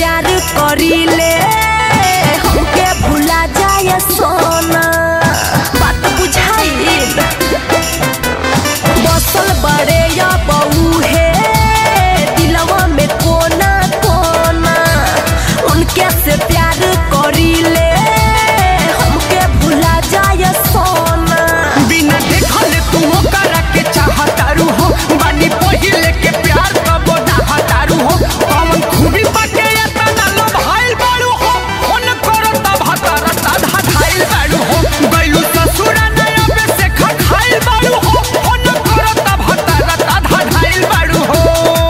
प्यार करीले हमके भुला जाए सोना। बात बुझाइल बसल बड़े या बहू है दिलवा में कोना कोना। उनके से प्यार करीले हमके भुला जाए सोना। बिना देखल तू करा के चाहतारू हो बानी पहिले के प्यार कब चाहतारू हो। कौन खूबी बाटे तना लो भाईल बाड़ू हो फोन करो तब हतारा साधा धाइल बाड़ू हो। गइलू ससुरा नया पे से खाइल बाड़ू हो फोन करो तब हतारा साधा धाइल बाड़ू हो।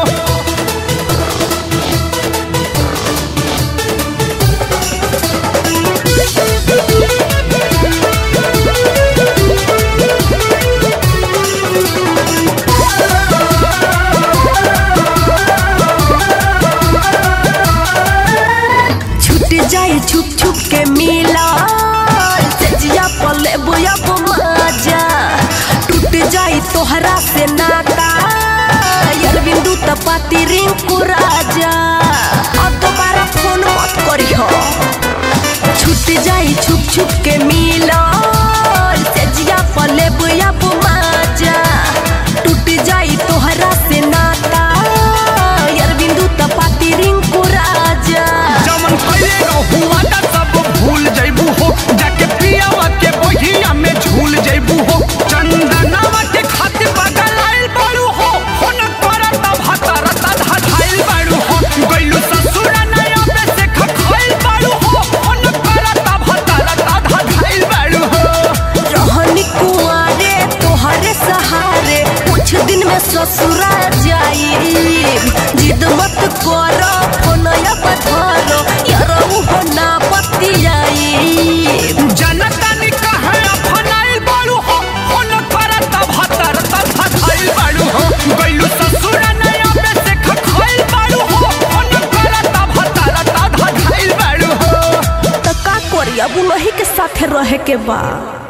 जाए छुप छुप के मिला सजिया पले बुया मजा। टूट जाए तोहरा से नाता यार बिंदु तपाती रिंकू राजा। अब दोबारा फोन मत करी हो। छूट जाए छुप छुप के मिला सजिया पले बुया मजा। टूट जाए तोहरा से नाता यार बिंदु तपाती रिंकू राजा। जमन कइले हुआ त सब भूल जइबू हो जाके पियावा के बहिया में झूल जइबू हो। चंदनावा के खातिर बगल आइल बाड़ू हो फोन करा तब हतारा साधा धाइल बाड़ू हो। गइलू ससुरा नया पे से खाइल बाड़ू हो फोन करा तब हतारा साधा धाइल बाड़ू हो। रहनी कुआरे तोहरे सहारे कुछ दिन में ससुरा जाई। जिद मत करो फोनया पथरो यारो हो ना पतियाई। जनता ने कहे अपनाइल बाड़ू हो फोन करा तब हतारा साधा धाइल बाड़ू हो। गइलू ससुरा नया पे से खाइल बाड़ू हो फोन करा तब हतारा साधा धाइल बाड़ू हो। त का करी अब उन्हीं के साथे रहे के बा।